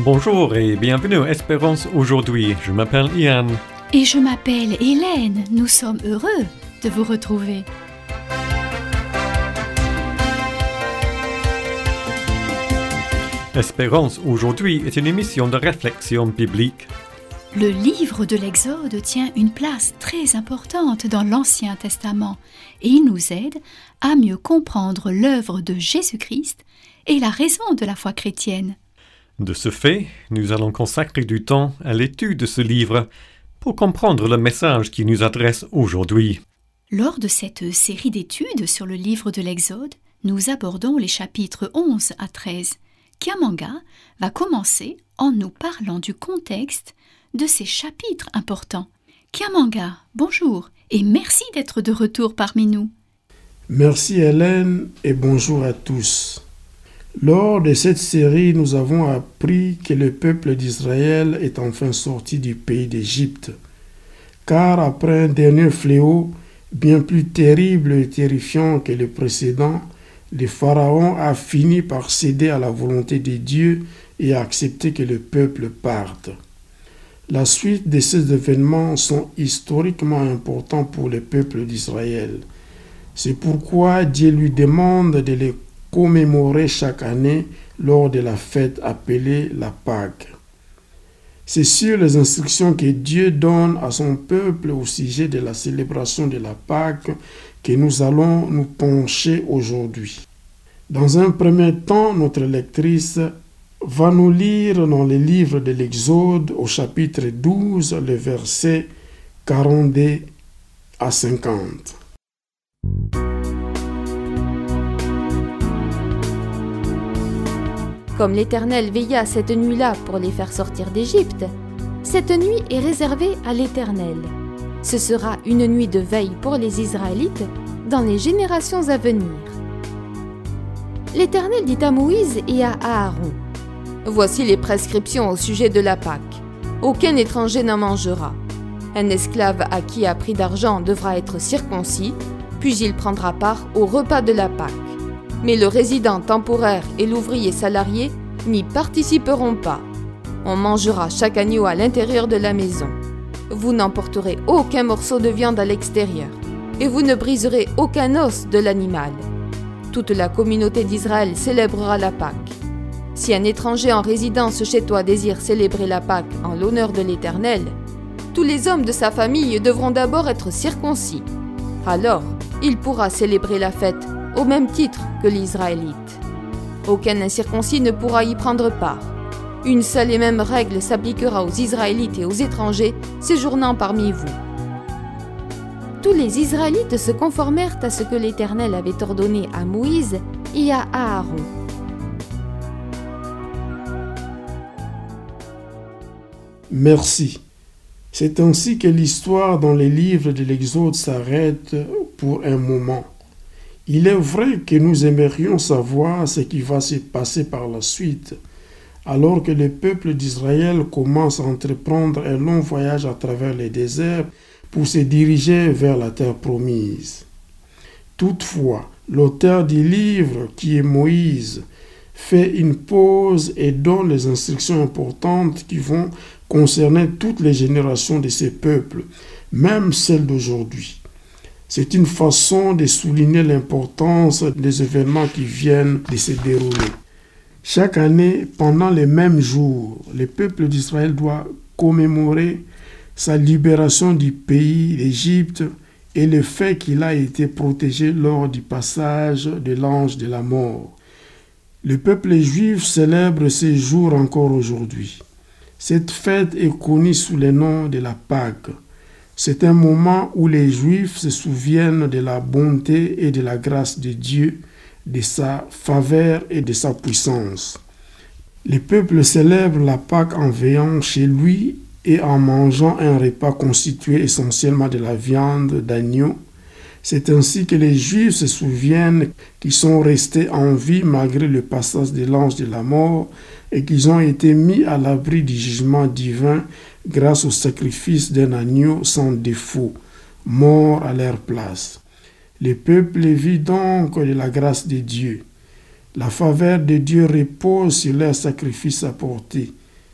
Bonjour et bienvenue à Espérance aujourd'hui. Je m'appelle Ian. Et je m'appelle Hélène. Nous sommes heureux de vous retrouver. Espérance aujourd'hui est une émission de réflexion biblique. Le livre de l'Exode tient une place très importante dans l'Ancien Testament et il nous aide à mieux comprendre l'œuvre de Jésus-Christ et la raison de la foi chrétienne. De ce fait, nous allons consacrer du temps à l'étude de ce livre pour comprendre le message qu'il nous adresse aujourd'hui. Lors de cette série d'études sur le livre de l'Exode, nous abordons les chapitres 11 à 13. Kiamanga va commencer en nous parlant du contexte de ces chapitres importants. Kiamanga, bonjour et merci d'être de retour parmi nous. Merci Hélène et bonjour à tous. Lors de cette série, nous avons appris que le peuple d'Israël est enfin sorti du pays d'Égypte. Car après un dernier fléau, bien plus terrible et terrifiant que le précédent, le Pharaon a fini par céder à la volonté de Dieu et a accepté que le peuple parte. La suite de ces événements sont historiquement importants pour le peuple d'Israël. C'est pourquoi Dieu lui demande de les commémorer chaque année lors de la fête appelée la Pâque. C'est sur les instructions que Dieu donne à son peuple au sujet de la célébration de la Pâque que nous allons nous pencher aujourd'hui. Dans un premier temps, notre lectrice va nous lire dans le livre de l'Exode au chapitre 12, le verset 42 à 50. Comme l'Éternel veilla cette nuit-là pour les faire sortir d'Égypte, cette nuit est réservée à l'Éternel. Ce sera une nuit de veille pour les Israélites dans les générations à venir. L'Éternel dit à Moïse et à Aaron : Voici les prescriptions au sujet de la Pâque. Aucun étranger n'en mangera. Un esclave à qui a pris d'argent devra être circoncis, puis il prendra part au repas de la Pâque. Mais le résident temporaire et l'ouvrier salarié n'y participeront pas. On mangera chaque agneau à l'intérieur de la maison. Vous n'emporterez aucun morceau de viande à l'extérieur, et vous ne briserez aucun os de l'animal. Toute la communauté d'Israël célébrera la Pâque. Si un étranger en résidence chez toi désire célébrer la Pâque en l'honneur de l'Éternel, tous les hommes de sa famille devront d'abord être circoncis. Alors, il pourra célébrer la fête au même titre que les Israélites. Aucun incirconcis ne pourra y prendre part. Une seule et même règle s'appliquera aux Israélites et aux étrangers séjournant parmi vous. Tous les Israélites se conformèrent à ce que l'Éternel avait ordonné à Moïse et à Aaron. Merci. C'est ainsi que l'histoire dans les livres de l'Exode s'arrête pour un moment. Il est vrai que nous aimerions savoir ce qui va se passer par la suite, alors que le peuple d'Israël commence à entreprendre un long voyage à travers les déserts pour se diriger vers la terre promise. Toutefois, l'auteur du livre, qui est Moïse, fait une pause et donne les instructions importantes qui vont concerner toutes les générations de ces peuples, même celles d'aujourd'hui. C'est une façon de souligner l'importance des événements qui viennent de se dérouler. Chaque année, pendant les mêmes jours, le peuple d'Israël doit commémorer sa libération du pays d'Égypte et le fait qu'il a été protégé lors du passage de l'ange de la mort. Le peuple juif célèbre ces jours encore aujourd'hui. Cette fête est connue sous le nom de la Pâque. C'est un moment où les Juifs se souviennent de la bonté et de la grâce de Dieu, de sa faveur et de sa puissance. Le peuple célèbre la Pâque en veillant chez lui et en mangeant un repas constitué essentiellement de la viande d'agneau. C'est ainsi que les Juifs se souviennent qu'ils sont restés en vie malgré le passage de l'ange de la mort et qu'ils ont été mis à l'abri du jugement divin grâce au sacrifice d'un agneau sans défaut, mort à leur place. Le peuple vit donc de la grâce de Dieu. La faveur de Dieu repose sur leur sacrifice apporté.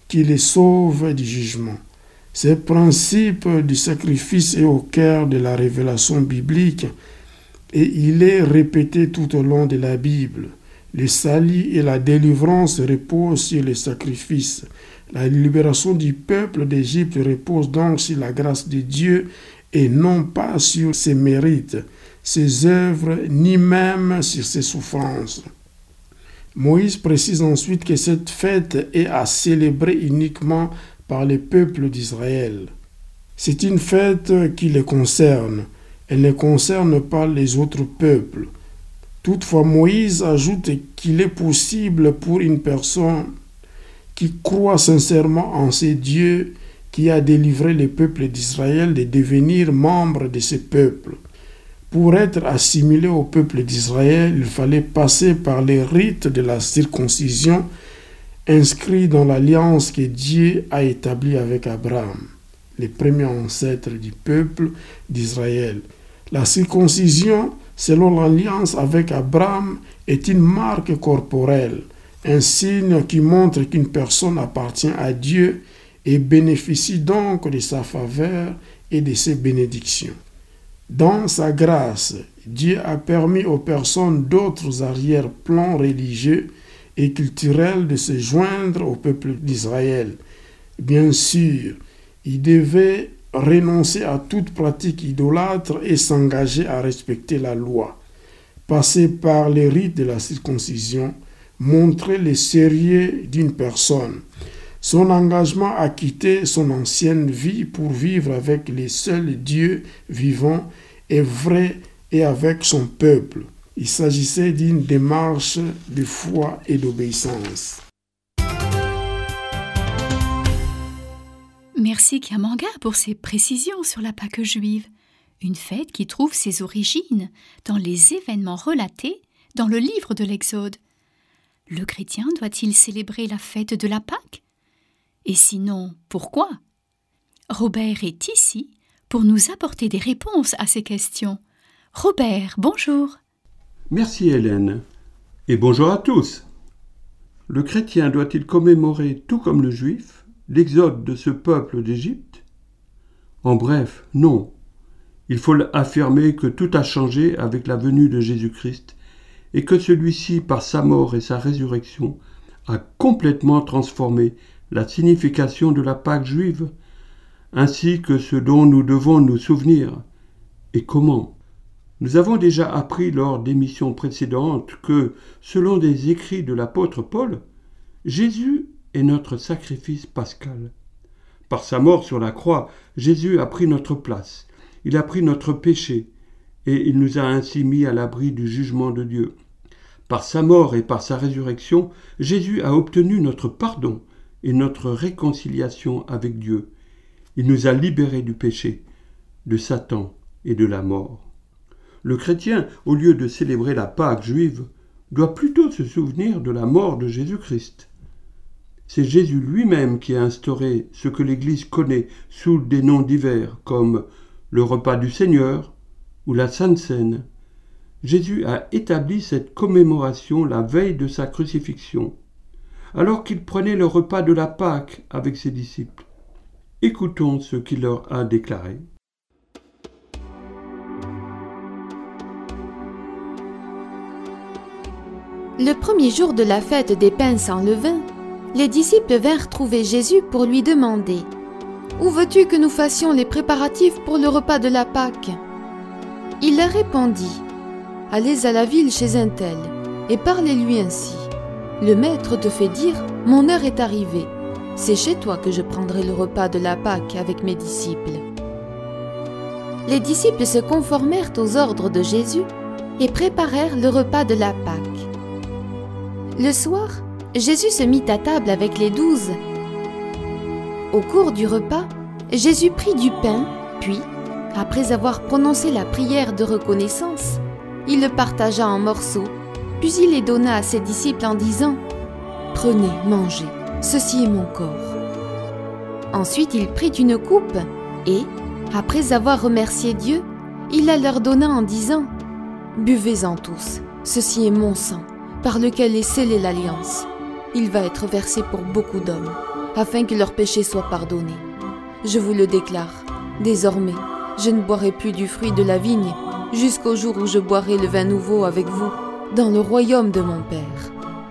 qui les sauve du jugement. Ce principe du sacrifice est au cœur de la révélation biblique et il est répété tout au long de la Bible. Le salut et la délivrance reposent sur le sacrifice. La libération du peuple d'Égypte repose donc sur la grâce de Dieu et non pas sur ses mérites, ses œuvres, ni même sur ses souffrances. Moïse précise ensuite que cette fête est à célébrer uniquement par le peuple d'Israël. C'est une fête qui les concerne. Elle ne concerne pas les autres peuples. Toutefois, Moïse ajoute qu'il est possible pour une personne qui croit sincèrement en ce Dieu qui a délivré le peuple d'Israël de devenir membre de ce peuple. Pour être assimilé au peuple d'Israël, il fallait passer par les rites de la circoncision inscrits dans l'alliance que Dieu a établie avec Abraham, le premier ancêtre du peuple d'Israël. La circoncision, selon l'alliance avec Abraham, est une marque corporelle, un signe qui montre qu'une personne appartient à Dieu et bénéficie donc de sa faveur et de ses bénédictions. Dans sa grâce, Dieu a permis aux personnes d'autres arrière-plans religieux et culturels de se joindre au peuple d'Israël. Bien sûr, ils devaient renoncer à toute pratique idolâtre et s'engager à respecter la loi. Passer par les rites de la circoncision montrait le sérieux d'une personne, son engagement à quitter son ancienne vie pour vivre avec les seuls dieux vivants et vrais et avec son peuple. Il s'agissait d'une démarche de foi et d'obéissance. Merci Kiamanga pour ces précisions sur la Pâque juive, une fête qui trouve ses origines dans les événements relatés dans le livre de l'Exode. Le chrétien doit-il célébrer la fête de la Pâque ? Et sinon, pourquoi ? Robert est ici pour nous apporter des réponses à ces questions. Robert, bonjour. Merci Hélène, et bonjour à tous. Le chrétien doit-il commémorer, tout comme le juif, l'exode de ce peuple d'Égypte ? En bref, non. Il faut affirmer que tout a changé avec la venue de Jésus-Christ et que celui-ci, par sa mort et sa résurrection, a complètement transformé la signification de la Pâque juive, ainsi que ce dont nous devons nous souvenir. Et comment ? Nous avons déjà appris lors d'émissions précédentes que, selon des écrits de l'apôtre Paul, Jésus est notre sacrifice pascal. Par sa mort sur la croix, Jésus a pris notre place, il a pris notre péché, et il nous a ainsi mis à l'abri du jugement de Dieu. Par sa mort et par sa résurrection, Jésus a obtenu notre pardon et notre réconciliation avec Dieu. Il nous a libérés du péché, de Satan et de la mort. Le chrétien, au lieu de célébrer la Pâque juive, doit plutôt se souvenir de la mort de Jésus-Christ. C'est Jésus lui-même qui a instauré ce que l'Église connaît sous des noms divers, comme le repas du Seigneur ou la Sainte Seine. Jésus a établi cette commémoration la veille de sa crucifixion, alors qu'il prenait le repas de la Pâque avec ses disciples. Écoutons ce qu'il leur a déclaré. Le premier jour de la fête des pains sans levain, les disciples vinrent trouver Jésus pour lui demander « Où veux-tu que nous fassions les préparatifs pour le repas de la Pâque ?» Il leur répondit « Allez à la ville chez un tel, et parlez-lui ainsi. Le maître te fait dire « Mon heure est arrivée. C'est chez toi que je prendrai le repas de la Pâque avec mes disciples. » Les disciples se conformèrent aux ordres de Jésus et préparèrent le repas de la Pâque. Le soir, Jésus se mit à table avec les 12. Au cours du repas, Jésus prit du pain, puis, après avoir prononcé la prière de reconnaissance, il le partagea en morceaux, puis il les donna à ses disciples en disant « Prenez, mangez, ceci est mon corps. » Ensuite il prit une coupe et, après avoir remercié Dieu, il la leur donna en disant « Buvez-en tous, ceci est mon sang, par lequel est scellée l'alliance. Il va être versé pour beaucoup d'hommes. afin que leurs péchés soient pardonnés. Je vous le déclare, désormais, je ne boirai plus du fruit de la vigne, jusqu'au jour où je boirai le vin nouveau avec vous, dans le royaume de mon Père.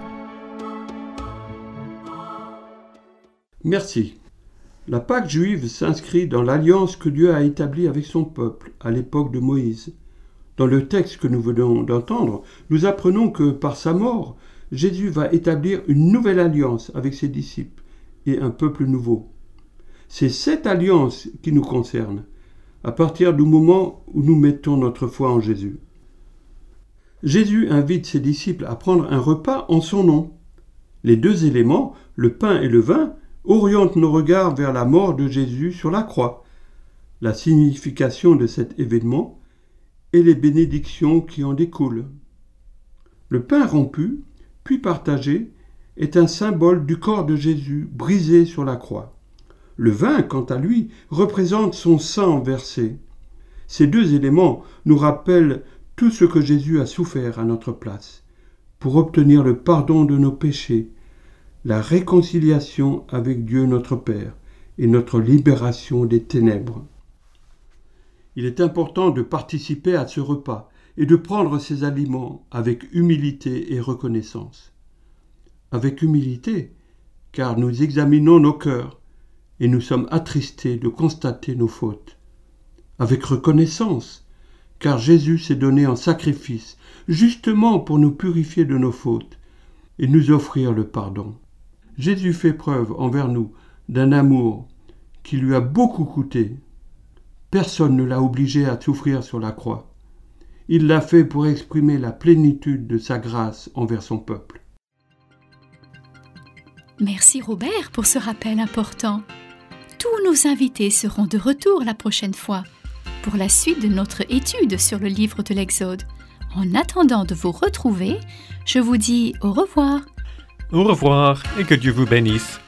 Merci. La Pâque juive s'inscrit dans l'alliance que Dieu a établie avec son peuple à l'époque de Moïse. Dans le texte que nous venons d'entendre, nous apprenons que par sa mort, Jésus va établir une nouvelle alliance avec ses disciples et un peuple nouveau. C'est cette alliance qui nous concerne, à partir du moment où nous mettons notre foi en Jésus. Jésus invite ses disciples à prendre un repas en son nom. Les deux éléments, le pain et le vin, orientent nos regards vers la mort de Jésus sur la croix, la signification de cet événement et les bénédictions qui en découlent. Le pain rompu, puis partagé, est un symbole du corps de Jésus brisé sur la croix. Le vin, quant à lui, représente son sang versé. Ces deux éléments nous rappellent tout ce que Jésus a souffert à notre place, pour obtenir le pardon de nos péchés, la réconciliation avec Dieu notre Père et notre libération des ténèbres. Il est important de participer à ce repas et de prendre ces aliments avec humilité et reconnaissance. Avec humilité, car nous examinons nos cœurs et nous sommes attristés de constater nos fautes. Avec reconnaissance, car Jésus s'est donné en sacrifice, justement pour nous purifier de nos fautes et nous offrir le pardon. Jésus fait preuve envers nous d'un amour qui lui a beaucoup coûté. Personne ne l'a obligé à souffrir sur la croix. Il l'a fait pour exprimer la plénitude de sa grâce envers son peuple. Merci Robert pour ce rappel important. Tous nos invités seront de retour la prochaine fois pour la suite de notre étude sur le livre de l'Exode. En attendant de vous retrouver, je vous dis au revoir. Au revoir et que Dieu vous bénisse.